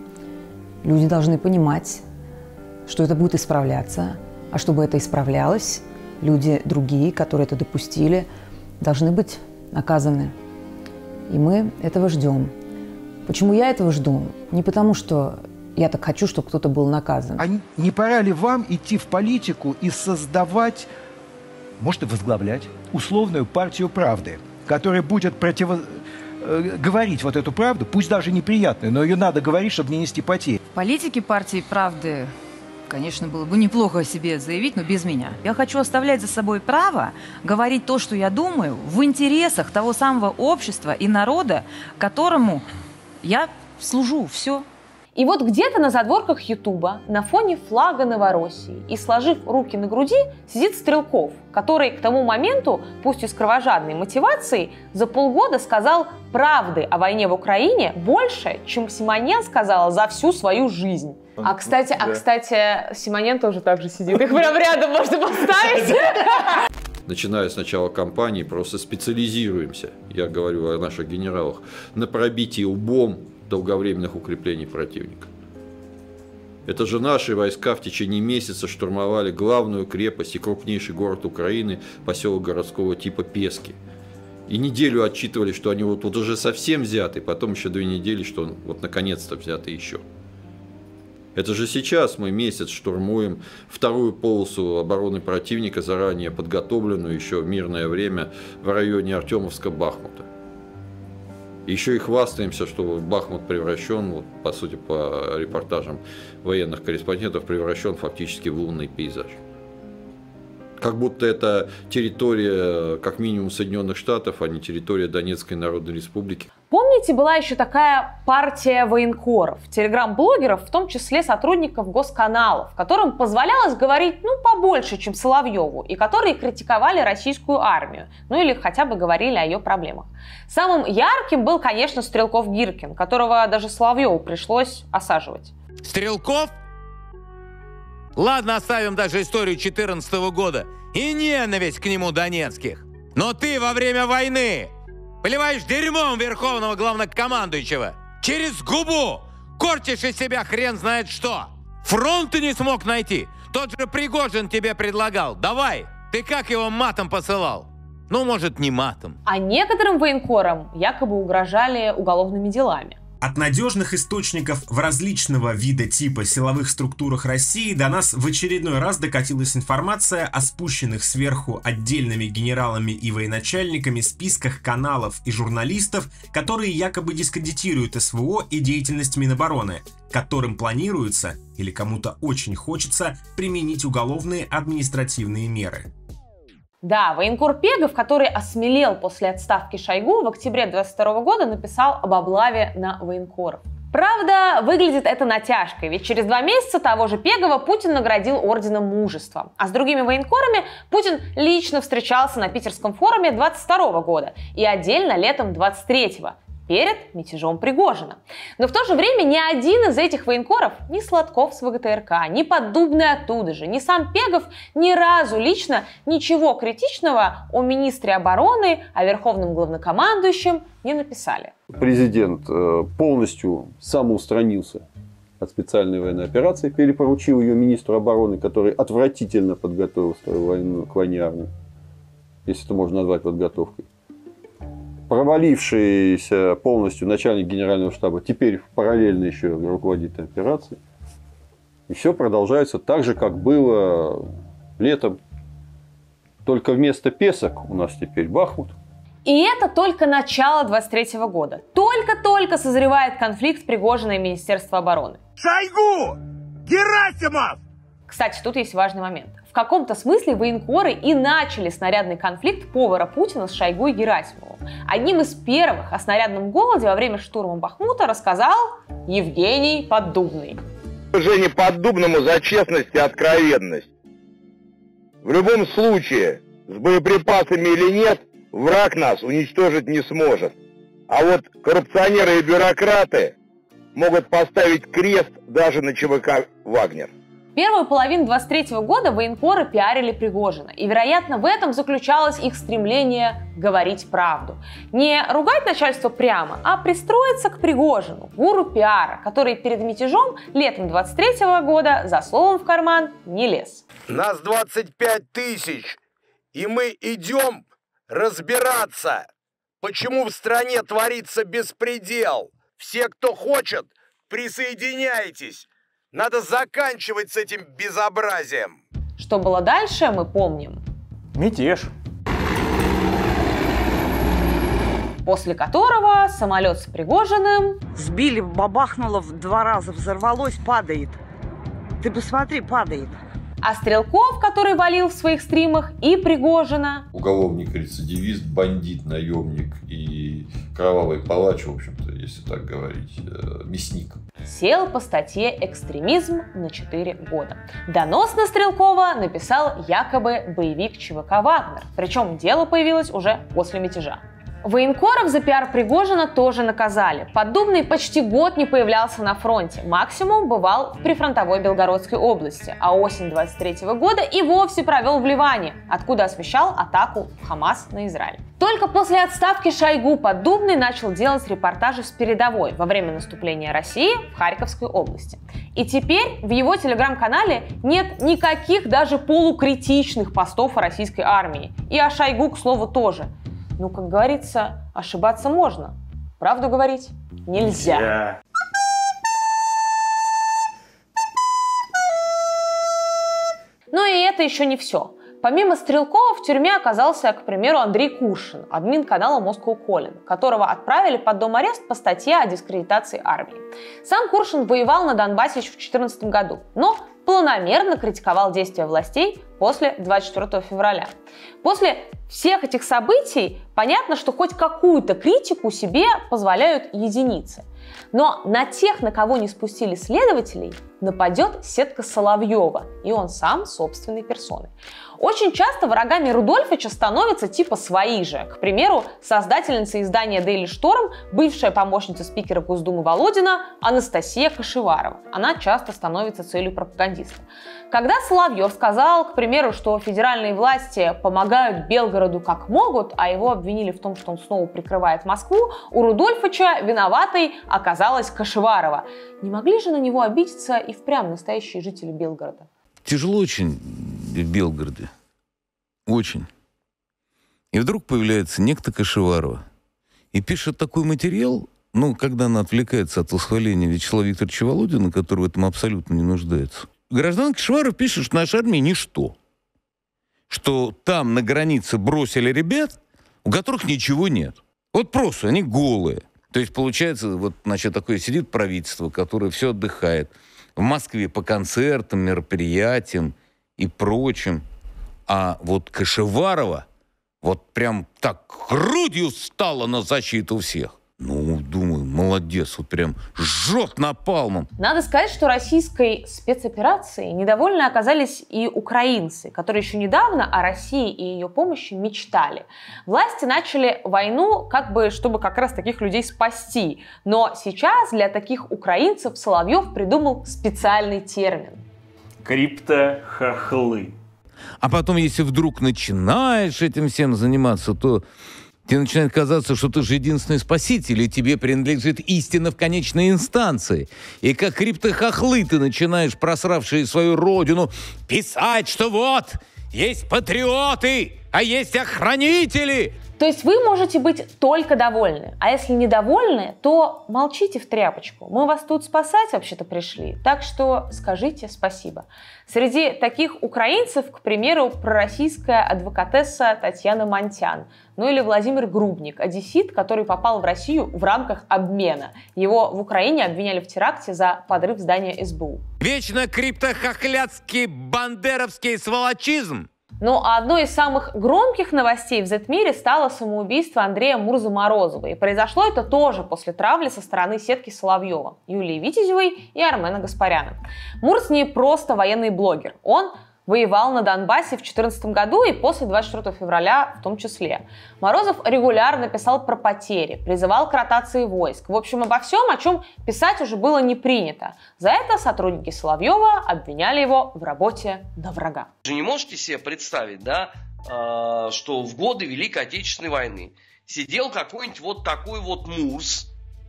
Люди должны понимать, что это будет исправляться. А чтобы это исправлялось, люди другие, которые это допустили, должны быть наказаны. И мы этого ждем. Почему я этого жду? Не потому, что я так хочу, чтобы кто-то был наказан. А не пора ли вам идти в политику и создавать, может и возглавлять, условную партию правды, которая будет противо... говорить вот эту правду, пусть даже неприятную, но ее надо говорить, чтобы не нести потерь. В политике партии правды, конечно, было бы неплохо о себе заявить, но без меня. Я хочу оставлять за собой право говорить то, что я думаю, в интересах того самого общества и народа, которому я служу. Все. И вот где-то на задворках Ютуба, на фоне флага Новороссии и сложив руки на груди, сидит Стрелков, который к тому моменту, пусть и с кровожадной мотивацией, за полгода сказал правды о войне в Украине больше, чем Симоньян сказала за всю свою жизнь. А, кстати, а, кстати, Симоньян тоже так же сидит. Их прям рядом можно поставить. Начиная с начала кампании, просто специализируемся, я говорю о наших генералах, на пробитии лбом долговременных укреплений противника. Это же наши войска в течение месяца штурмовали главную крепость и крупнейший город Украины, поселок городского типа Пески. И неделю отчитывали, что они вот, вот уже совсем взяты, потом еще две недели, что он вот наконец-то взяты еще. Это же сейчас мы месяц штурмуем вторую полосу обороны противника, заранее подготовленную еще в мирное время в районе Артемовска-Бахмута. Еще и хвастаемся, что Бахмут превращен, вот, по сути, по репортажам военных корреспондентов, превращен фактически в лунный пейзаж. Как будто это территория, как минимум, Соединенных Штатов, а не территория Донецкой Народной Республики. Помните, была еще такая партия военкоров, телеграм-блогеров, в том числе сотрудников госканалов, которым позволялось говорить, ну, побольше, чем Соловьеву, и которые критиковали российскую армию, ну или хотя бы говорили о ее проблемах. Самым ярким был, конечно, Стрелков-Гиркин, которого даже Соловьеву пришлось осаживать. Стрелков? Ладно, оставим даже историю четырнадцатого года и ненависть к нему донецких. Но ты во время войны поливаешь дерьмом верховного главнокомандующего. Через губу корчишь из себя хрен знает что. Фронт ты не смог найти. Тот же Пригожин тебе предлагал. Давай, ты как его матом посылал? Ну, может, не матом. А некоторым военкорам якобы угрожали уголовными делами. От надежных источников в различного вида типа силовых структурах России до нас в очередной раз докатилась информация о спущенных сверху отдельными генералами и военачальниками списках каналов и журналистов, которые якобы дискредитируют СВО и деятельность Минобороны, которым планируется или кому-то очень хочется применить уголовные административные меры. Да, военкор Пегов, который осмелел после отставки Шойгу, в октябре двадцать второго года написал об облаве на военкоров. Правда, выглядит это натяжкой, ведь через два месяца того же Пегова Путин наградил орденом Мужества. А с другими военкорами Путин лично встречался на Питерском форуме двадцать второго года и отдельно летом двадцать третьего. Перед мятежом Пригожина. Но в то же время ни один из этих военкоров, ни Сладков с ВГТРК, ни Поддубный оттуда же, ни сам Пегов ни разу лично ничего критичного о министре обороны, о верховном главнокомандующем не написали. Президент полностью самоустранился от специальной военной операции, перепоручил ее министру обороны, который отвратительно подготовил свою войну к войне армии, если это можно назвать подготовкой. Провалившийся полностью начальник генерального штаба теперь параллельно еще руководит операцией. И все продолжается так же, как было летом. Только вместо Песок у нас теперь Бахмут. И это только начало двадцать третьего года. Только-только созревает конфликт Пригожина и Министерства обороны. Шойгу! Герасимов! Кстати, тут есть важный момент. В каком-то смысле военкоры и начали снарядный конфликт повара Путина с Шойгу и Герасимовым. Одним из первых о снарядном голоде во время штурма Бахмута рассказал Евгений Поддубный. Жене Поддубному за честность и откровенность. В любом случае, с боеприпасами или нет, враг нас уничтожить не сможет. А вот коррупционеры и бюрократы могут поставить крест даже на ЧВК «Вагнер». Первую половину двадцать третьего года военкоры пиарили Пригожина, и, вероятно, в этом заключалось их стремление говорить правду. Не ругать начальство прямо, а пристроиться к Пригожину, гуру пиара, который перед мятежом летом двадцать третьего года за словом в карман не лез. Нас двадцать пять тысяч, и мы идем разбираться, почему в стране творится беспредел. Все, кто хочет, присоединяйтесь. Надо заканчивать с этим безобразием. Что было дальше, мы помним. Мятеж. После которого самолет с Пригожиным сбили, бабахнуло в два раза, взорвалось, падает. Ты посмотри, падает. А Стрелков, который валил в своих стримах, и Пригожина. Уголовник-рецидивист, бандит, наемник и кровавый палач, в общем-то, если так говорить, мясник. Сел по статье «Экстремизм» на четыре года. Донос на Стрелкова написал якобы боевик ЧВК «Вагнер». Причем дело появилось уже после мятежа. Военкоров за пиар Пригожина тоже наказали. Поддубный почти год не появлялся на фронте. Максимум бывал в прифронтовой Белгородской области. А осень двадцать третьего года и вовсе провел в Ливане, откуда освещал атаку Хамас на Израиль. Только после отставки Шойгу Поддубный начал делать репортажи с передовой во время наступления России в Харьковской области. И теперь в его телеграм-канале нет никаких даже полукритичных постов о российской армии. И о Шойгу, к слову, тоже. Ну, как говорится, ошибаться можно. Правду говорить нельзя. Yeah. Но и это еще не все. Помимо Стрелкова в тюрьме оказался, к примеру, Андрей Куршин, админ канала Moscow Calling, которого отправили под дом-арест по статье о дискредитации армии. Сам Куршин воевал на Донбассе еще в две тысячи четырнадцатом году, но планомерно критиковал действия властей после двадцать четвёртого февраля. После всех этих событий понятно, что хоть какую-то критику себе позволяют единицы. Но на тех, на кого не спустили следователей, нападет сетка Соловьева, и он сам собственной персоной. Очень часто врагами Рудольфича становятся типа свои же. К примеру, создательница издания Daily Storm, бывшая помощница спикера Госдумы Володина Анастасия Кашеварова. Она часто становится целью пропагандиста. Когда Соловьев сказал, к примеру, что федеральные власти помогают Белгороду как могут, а его обвинили в том, что он снова прикрывает Москву, у Рудольфича виноватой оказалась Кашеварова. Не могли же на него обидеться и впрямь настоящие жители Белгорода? Тяжело очень в Белгороде. Очень. И вдруг появляется некто Кашеварова и пишет такой материал, ну, когда она отвлекается от восхваления Вячеслава Викторовича Володина, который в этом абсолютно не нуждается. Гражданка Кашеваров пишет, что наша армия ничто. Что там на границе бросили ребят, у которых ничего нет. Вот просто, они голые. То есть, получается, вот, значит, такое сидит правительство, которое все отдыхает. В Москве по концертам, мероприятиям и прочим. А вот Кашеварова вот прям так грудью стала на защиту всех. Ну, думаю, молодец, вот прям жжет напалмом. Надо сказать, что российской спецоперацией недовольны оказались и украинцы, которые еще недавно о России и ее помощи мечтали. Власти начали войну, как бы, чтобы как раз таких людей спасти. Но сейчас для таких украинцев Соловьев придумал специальный термин. Криптохохлы. А потом, если вдруг начинаешь этим всем заниматься, то тебе начинает казаться, что ты же единственный спаситель, и тебе принадлежит истина в конечной инстанции. И как криптохохлы ты начинаешь, просравшие свою родину, писать, что вот, есть патриоты, а есть охранители. То есть вы можете быть только довольны, а если недовольны, то молчите в тряпочку. Мы вас тут спасать вообще-то пришли, так что скажите спасибо. Среди таких украинцев, к примеру, пророссийская адвокатесса Татьяна Монтян, ну или Владимир Грубник, одессит, который попал в Россию в рамках обмена. Его в Украине обвиняли в теракте за подрыв здания эс бэ у. Вечно криптохохляцкий бандеровский сволочизм. Ну а одной из самых громких новостей в зет-мире стало самоубийство Андрея Мурзы-Морозова. И произошло это тоже после травли со стороны сетки Соловьева, Юлии Витязевой и Армена Гаспаряна. Мурз не просто военный блогер. Он воевал на Донбассе в две тысячи четырнадцатом году и после двадцать четвёртого февраля в том числе. Морозов регулярно писал про потери, призывал к ротации войск. В общем, обо всем, о чем писать уже было не принято. За это сотрудники Соловьева обвиняли его в работе на врага. Вы же не можете себе представить, да, что в годы Великой Отечественной войны сидел какой-нибудь вот такой вот Мурз.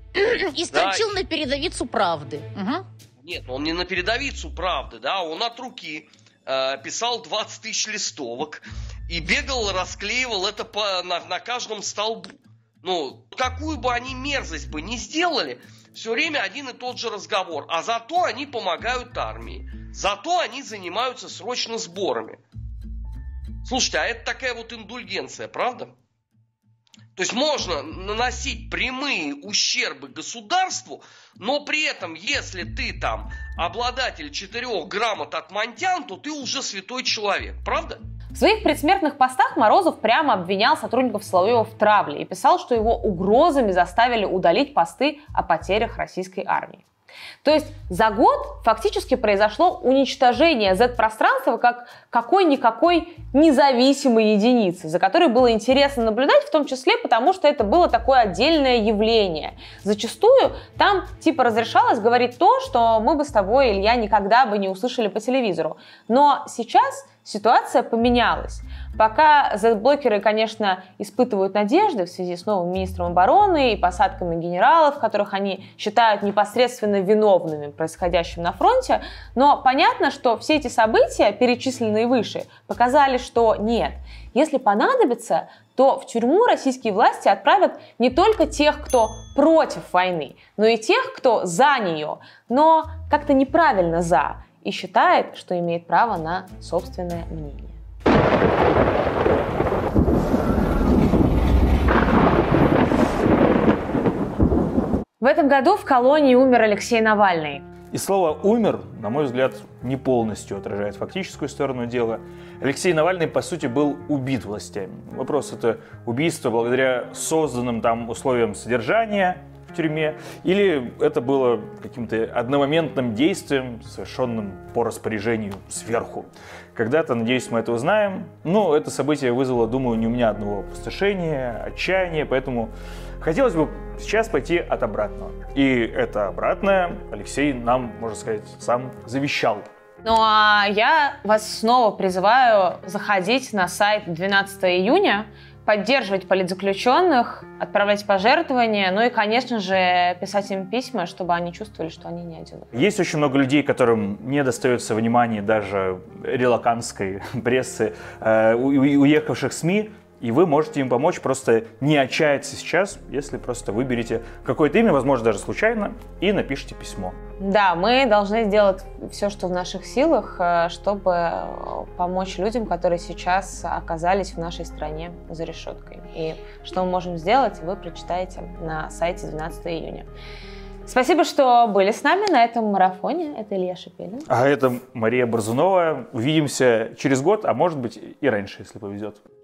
И строчил да, на передовицу «Правды». Угу. Нет, он не на передовицу «Правды», да, он от руки писал двадцать тысяч листовок и бегал, расклеивал это по, на, на каждом столбу. Ну, какую бы они мерзость бы ни сделали, все время один и тот же разговор. А зато они помогают армии. Зато они занимаются срочно сборами. Слушайте, а это такая вот индульгенция, правда? То есть можно наносить прямые ущербы государству, но при этом, если ты там обладатель четырех грамот от Монтян, то ты уже святой человек, правда? В своих предсмертных постах Морозов прямо обвинял сотрудников Соловьева в травле и писал, что его угрозами заставили удалить посты о потерях российской армии. То есть за год фактически произошло уничтожение зет-пространства как какой-никакой независимой единицы, за которой было интересно наблюдать, в том числе потому, что это было такое отдельное явление. Зачастую там типа разрешалось говорить то, что мы бы с тобой, Илья, никогда бы не услышали по телевизору. Но сейчас ситуация поменялась. Пока зет-блокеры, конечно, испытывают надежды в связи с новым министром обороны и посадками генералов, которых они считают непосредственно виновными в происходящем на фронте, но понятно, что все эти события, перечисленные выше, показали, что нет. Если понадобится, то в тюрьму российские власти отправят не только тех, кто против войны, но и тех, кто за нее, но как-то неправильно за и считает, что имеет право на собственное мнение. В этом году в колонии умер Алексей Навальный. И слово «умер», на мой взгляд, не полностью отражает фактическую сторону дела. Алексей Навальный, по сути, был убит властями. Вопрос — это убийство благодаря созданным там условиям содержания в тюрьме, или это было каким-то одномоментным действием, совершенным по распоряжению сверху. Когда-то, надеюсь, мы это узнаем. Но это событие вызвало, думаю, не у меня одного опустошения, отчаяния, поэтому хотелось бы сейчас пойти от обратного. И это обратное Алексей нам, можно сказать, сам завещал. Ну а я вас снова призываю заходить на сайт двенадцатого июня, поддерживать политзаключенных, отправлять пожертвования, ну и, конечно же, писать им письма, чтобы они чувствовали, что они не одиноки. Есть очень много людей, которым не достается внимания даже релакантской прессы, э, уехавших СМИ, и вы можете им помочь, просто не отчаяться сейчас, если просто выберете какое-то имя, возможно, даже случайно, и напишите письмо. Да, мы должны сделать все, что в наших силах, чтобы помочь людям, которые сейчас оказались в нашей стране за решеткой. И что мы можем сделать, вы прочитаете на сайте двенадцатого июня. Спасибо, что были с нами на этом марафоне. Это Илья Шипелин. А это Мария Борзунова. Увидимся через год, а может быть и раньше, если повезет.